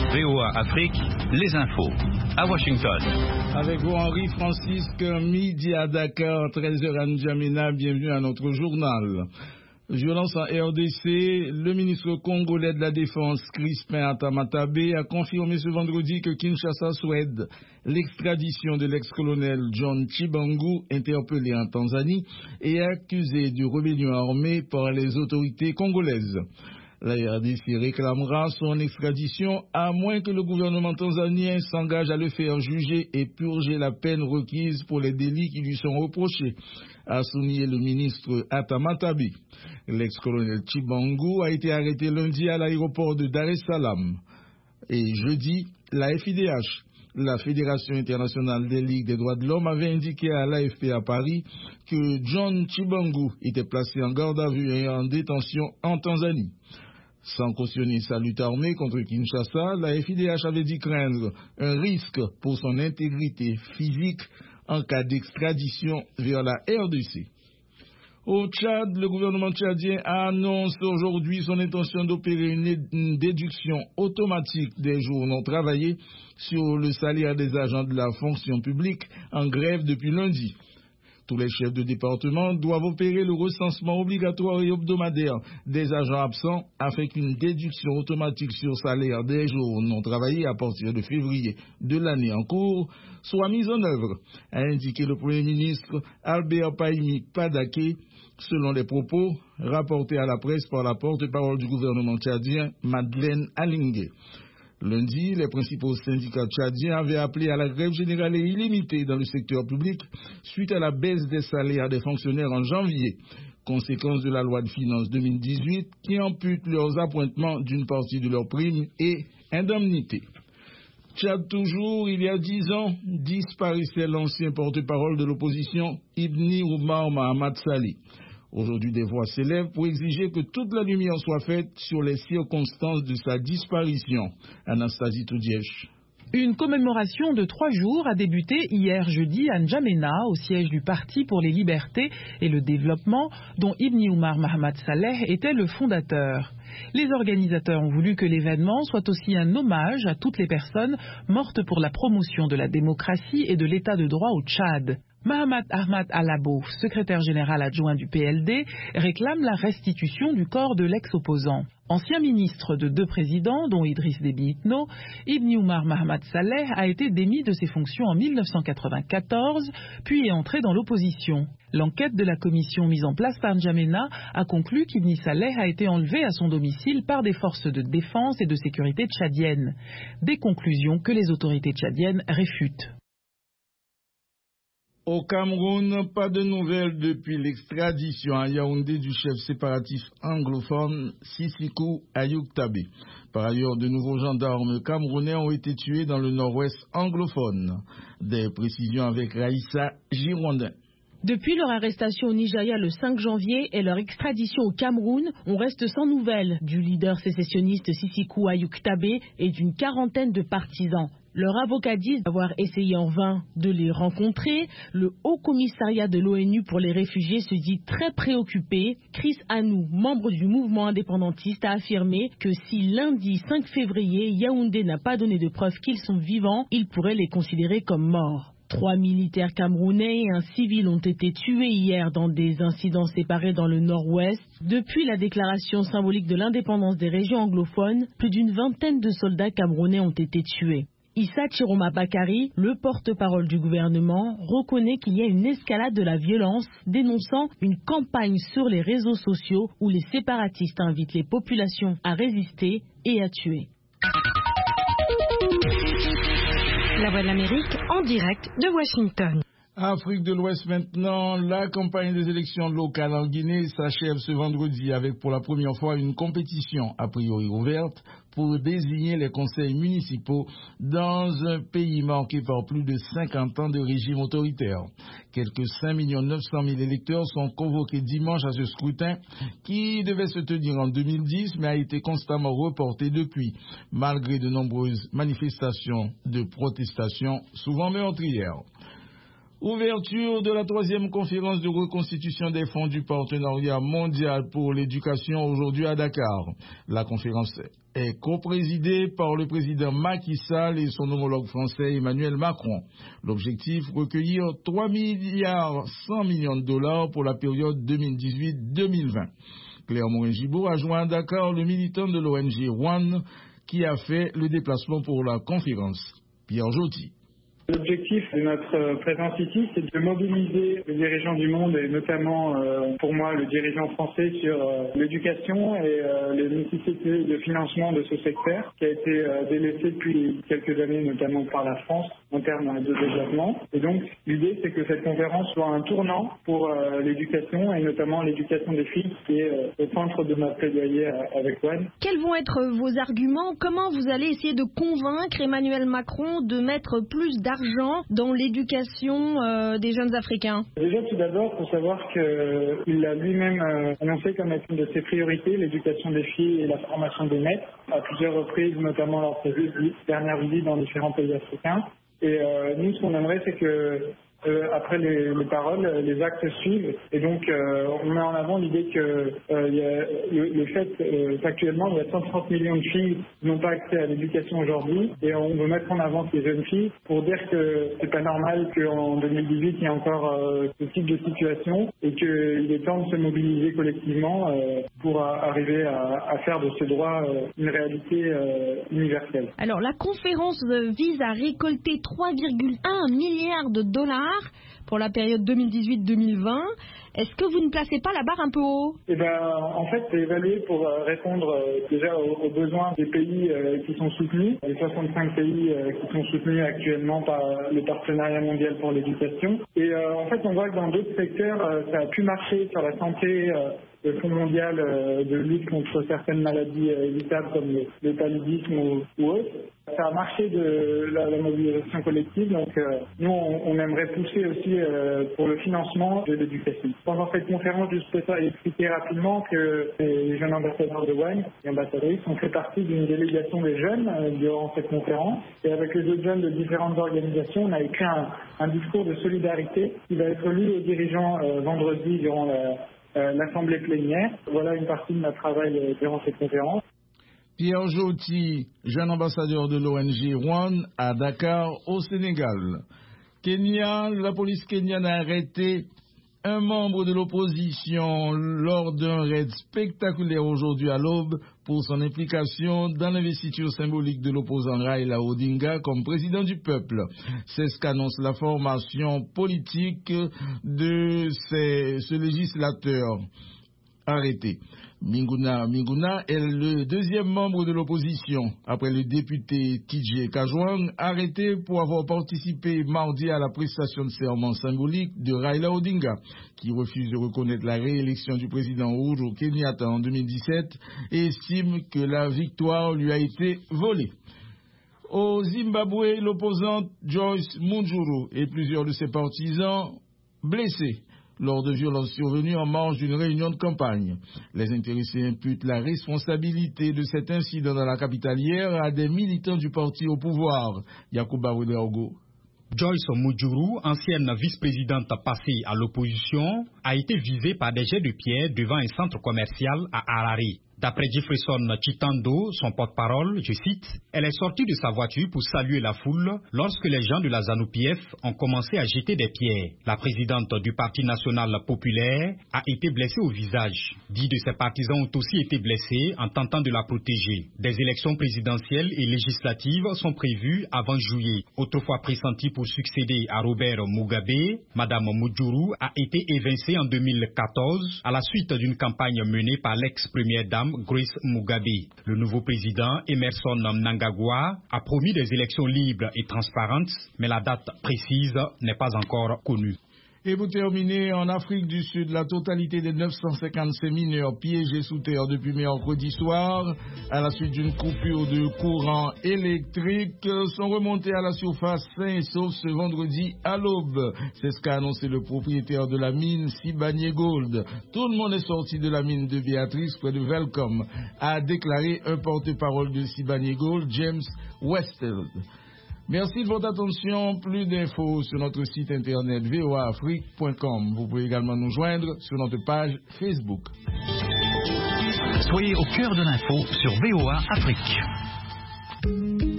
VOA Afrique, les infos. À Washington. Avec vous, Henri Francisque, midi à Dakar, 13h à N'Djamena. Bienvenue à notre journal. Violence en RDC, le ministre congolais de la Défense, Crispin Atamatabe, a confirmé ce vendredi que Kinshasa souhaite l'extradition de l'ex-colonel John Chibangu, interpellé en Tanzanie et accusé de rébellion armée par les autorités congolaises. La RDC réclamera son extradition à moins que le gouvernement tanzanien s'engage à le faire juger et purger la peine requise pour les délits qui lui sont reprochés, a souligné le ministre Atamatabe. L'ex-colonel Chibangu a été arrêté lundi à l'aéroport de Dar es Salaam. Et jeudi, la FIDH, la Fédération internationale des ligues des droits de l'homme, avait indiqué à l'AFP à Paris que John Chibangu était placé en garde à vue et en détention en Tanzanie. Sans cautionner sa lutte armée contre Kinshasa, la FIDH avait dit craindre un risque pour son intégrité physique en cas d'extradition vers la RDC. Au Tchad, le gouvernement tchadien annonce aujourd'hui son intention d'opérer une déduction automatique des jours non travaillés sur le salaire des agents de la fonction publique en grève depuis lundi. Tous les chefs de département doivent opérer le recensement obligatoire et hebdomadaire des agents absents afin qu'une déduction automatique sur salaire des jours non travaillés à partir de février de l'année en cours soit mise en œuvre, a indiqué le Premier ministre Albert Pahimi Padaké, selon les propos rapportés à la presse par la porte-parole du gouvernement tchadien, Madeleine Alingé. Lundi, les principaux syndicats tchadiens avaient appelé à la grève générale et illimitée dans le secteur public suite à la baisse des salaires des fonctionnaires en janvier, conséquence de la loi de finances 2018 qui ampute leurs appointements d'une partie de leurs primes et indemnités. Tchad toujours, il y a 10 ans, disparaissait l'ancien porte-parole de l'opposition, Ibni Oumar Mahamat Saleh. Aujourd'hui, des voix s'élèvent pour exiger que toute la lumière soit faite sur les circonstances de sa disparition. Anastasie Toudièche. Une commémoration de 3 jours a débuté hier jeudi à N'Djamena, au siège du Parti pour les libertés et le développement, dont Ibni Oumar Mahamat Saleh était le fondateur. Les organisateurs ont voulu que l'événement soit aussi un hommage à toutes les personnes mortes pour la promotion de la démocratie et de l'état de droit au Tchad. Mahamat Ahmad Alabo, secrétaire général adjoint du PLD, réclame la restitution du corps de l'ex-opposant. Ancien ministre de 2 présidents, dont Idriss Déby Itno, Ibni Oumar Mahamat Saleh a été démis de ses fonctions en 1994, puis est entré dans l'opposition. L'enquête de la commission mise en place par N'Djamena a conclu qu'Ibni Saleh a été enlevé à son domicile par des forces de défense et de sécurité tchadiennes. Des conclusions que les autorités tchadiennes réfutent. Au Cameroun, pas de nouvelles depuis l'extradition à Yaoundé du chef séparatiste anglophone Sisikou Ayuk-Tabe. Par ailleurs, de nouveaux gendarmes camerounais ont été tués dans le nord-ouest anglophone. Des précisions avec Raïssa Girondin. Depuis leur arrestation au Nigeria le 5 janvier et leur extradition au Cameroun, on reste sans nouvelles du leader sécessionniste Sisikou Ayuk-Tabe et d'une quarantaine de partisans. Leur avocat dit avoir essayé en vain de les rencontrer. Le Haut Commissariat de l'ONU pour les réfugiés se dit très préoccupé. Chris Anou, membre du mouvement indépendantiste, a affirmé que si lundi 5 février, Yaoundé n'a pas donné de preuves qu'ils sont vivants, il pourrait les considérer comme morts. 3 militaires camerounais et un civil ont été tués hier dans des incidents séparés dans le nord-ouest. Depuis la déclaration symbolique de l'indépendance des régions anglophones, plus d'une vingtaine de soldats camerounais ont été tués. Issa Chiroma Bakari, le porte-parole du gouvernement, reconnaît qu'il y a une escalade de la violence, dénonçant une campagne sur les réseaux sociaux où les séparatistes invitent les populations à résister et à tuer. La Voix de l'Amérique en direct de Washington. Afrique de l'Ouest maintenant, la campagne des élections locales en Guinée s'achève ce vendredi avec pour la première fois une compétition a priori ouverte pour désigner les conseils municipaux dans un pays marqué par plus de 50 ans de régime autoritaire. Quelques 5 900 000 électeurs sont convoqués dimanche à ce scrutin qui devait se tenir en 2010 mais a été constamment reporté depuis, malgré de nombreuses manifestations de protestation, souvent meurtrières. Ouverture de la 3e conférence de reconstitution des fonds du partenariat mondial pour l'éducation aujourd'hui à Dakar. La conférence est coprésidée par le président Macky Sall et son homologue français Emmanuel Macron. L'objectif, recueillir 3 milliards 100 millions de dollars pour la période 2018-2020. Claire Morin-Gibault a joint à Dakar le militant de l'ONG One qui a fait le déplacement pour la conférence. Pierre Joty. L'objectif de notre présence ici, c'est de mobiliser les dirigeants du monde et notamment, pour moi, le dirigeant français sur l'éducation et les nécessités de financement de ce secteur qui a été délaissé depuis quelques années, notamment par la France, en termes de développement. Et donc, l'idée, c'est que cette conférence soit un tournant pour l'éducation et notamment l'éducation des filles qui est au centre de notre plaidoyer avec One. Quels vont être vos arguments? Comment vous allez essayer de convaincre Emmanuel Macron de mettre plus d'argent dans l'éducation des jeunes Africains? Déjà, tout d'abord, il faut savoir qu'il a lui-même annoncé comme étant une de ses priorités l'éducation des filles et la formation des maîtres, à plusieurs reprises, notamment lors de ses dernières visites dans différents pays africains. Et nous, ce qu'on aimerait, c'est que après les paroles, les actes suivent. Et donc, on met en avant l'idée que le fait qu'actuellement, il y a 130 millions de filles qui n'ont pas accès à l'éducation aujourd'hui. Et on veut mettre en avant ces jeunes filles pour dire que c'est pas normal qu'en 2018, il y ait encore ce type de situation et qu'il est temps de se mobiliser collectivement pour arriver à faire de ce droit une réalité universelle. Alors, la conférence vise à récolter 3,1 milliards de dollars pour la période 2018-2020. Est-ce que vous ne placez pas la barre un peu haut? En fait, c'est évalué pour répondre déjà aux besoins des pays qui sont soutenus, les 65 pays qui sont soutenus actuellement par le partenariat mondial pour l'éducation. Et en fait, on voit que dans d'autres secteurs, ça a pu marcher sur la santé. Le Fonds mondial de lutte contre certaines maladies évitables comme le paludisme ou autres. Ça a marché de la mobilisation collective, donc nous on aimerait pousser aussi pour le financement de l'éducation. Pendant cette conférence, je souhaiterais expliquer rapidement que les jeunes ambassadeurs de One et ambassadrices ont fait partie d'une délégation des jeunes durant cette conférence. Et avec les autres jeunes de différentes organisations, on a écrit un discours de solidarité qui va être lu aux dirigeants vendredi durant l'assemblée plénière. Voilà une partie de notre travail durant cette conférence. Pierre Joty, jeune ambassadeur de l'ONG One à Dakar, au Sénégal. Kenya, la police kenyane a arrêté un membre de l'opposition lors d'un raid spectaculaire aujourd'hui à l'aube pour son implication dans l'investiture symbolique de l'opposant Raila Odinga comme président du peuple. C'est ce qu'annonce la formation politique de ce législateur arrêté. Minguna est le deuxième membre de l'opposition, après le député TJ Kajwang, arrêté pour avoir participé mardi à la prestation de serment symbolique de Raila Odinga, qui refuse de reconnaître la réélection du président Uhuru Kenyatta en 2017 et estime que la victoire lui a été volée. Au Zimbabwe, l'opposante Joyce Mujuru et plusieurs de ses partisans blessés lors de violences survenues en marge d'une réunion de campagne. Les intéressés imputent la responsabilité de cet incident dans la capitale hier à des militants du parti au pouvoir. Yacouba Ouedraogo. Joyce Mujuru, ancienne vice-présidente passée à l'opposition, a été visée par des jets de pierre devant un centre commercial à Harare. D'après Jefferson Chitando, son porte-parole, je cite, « Elle est sortie de sa voiture pour saluer la foule lorsque les gens de la ZANU-PF ont commencé à jeter des pierres. La présidente du Parti national populaire a été blessée au visage. 10 de ses partisans ont aussi été blessés en tentant de la protéger. Des élections présidentielles et législatives sont prévues avant juillet. Autrefois pressentie pour succéder à Robert Mugabe, Madame Mujuru a été évincée en 2014 à la suite d'une campagne menée par l'ex-première dame Grace Mugabe. Le nouveau président, Emerson Mnangagwa, a promis des élections libres et transparentes, mais la date précise n'est pas encore connue. Et pour terminer, en Afrique du Sud, la totalité des 955 mineurs piégés sous terre depuis mercredi soir, à la suite d'une coupure de courant électrique, sont remontés à la surface sains et saufs ce vendredi à l'aube. C'est ce qu'a annoncé le propriétaire de la mine Sibanye Gold. Tout le monde est sorti de la mine de Béatrice près de Welcome, a déclaré un porte-parole de Sibanye Gold, James Westfield. Merci de votre attention. Plus d'infos sur notre site internet voaafrique.com. Vous pouvez également nous joindre sur notre page Facebook. Soyez au cœur de l'info sur VOA Afrique.